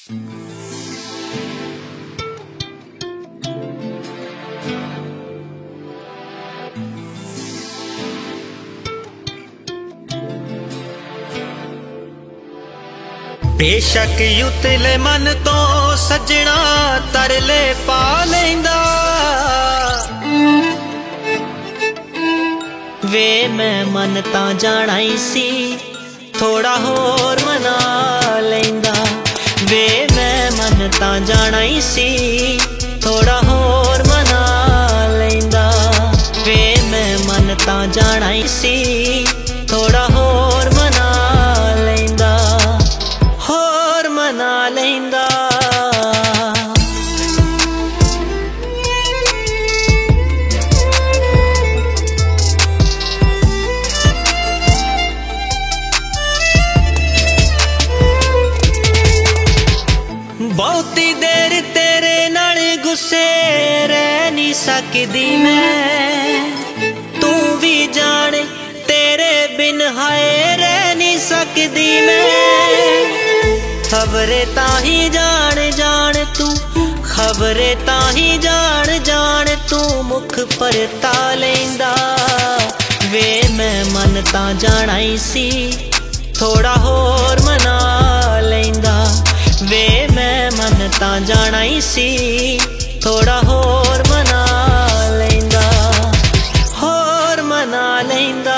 बेशक युतले मन तो सजना तरले पा लेंदा वे मैं मन ता जाना ही सी थोड़ा होर मना लेंदा वे मैं मन ता जाना ही सी थोड़ा होर मना लेंदा वे मैं मन ता जाना ही सी थोड़ा होर मना लेंदा होर मना लेंदा। बहुती देर तेरे नाल गुस्से रह नहीं सकदी मैं तू भी जाने तेरे बिन हाय रह नहीं सकदी मैं खबरे ताही जान जान तू खबरे ताही जान जान तू मुख पर ता लेंदा वे मैं मन ता जाना ही सी थोड़ा होर मना लेंदा वे मैं मन ता जाना ही सी थोड़ा होर मना लेंदा होर मना लेंदा।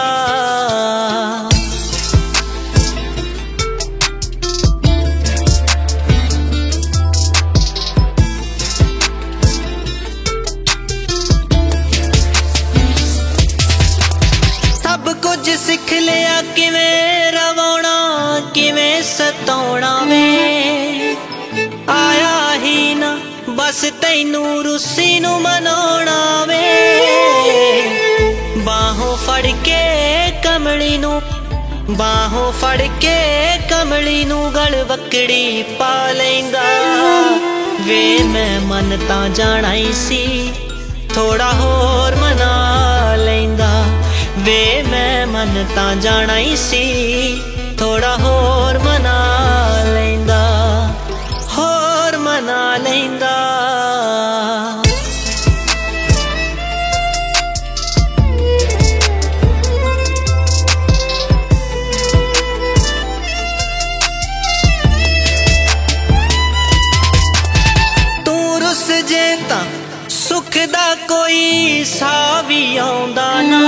सब कुछ सिख लिया किवें रवाना किवें सताउणा वे आया ही ना बस तैनू रुस्सी नू मनाउणा वे बाहों फड़ के कमली नू बाहों फड़ के कमली नू गल वकड़ी पा लेंदा वे मैं मन ता जाना ही सी थोड़ा होर मना लेंदा वे मैं मन ता जाना ही सी थोड़ा होर मना लेंदा होर मना लेंदा। तू रुस जे तां सुख दा कोई सा भी आउंदा ना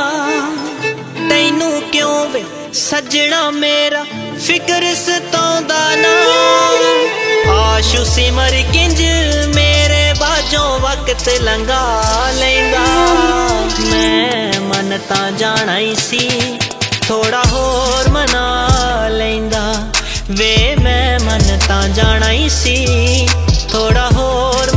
तैनू क्यों वे सजना मेरा फिक्र सताउंदा ना आशू सिमर किंज मेरे बाजों वक्त लंघा लेंदा मैं मन ता जाना ही सी थोड़ा होर मना लेंदा वे मैं मन ता जाना ही सी थोड़ा होर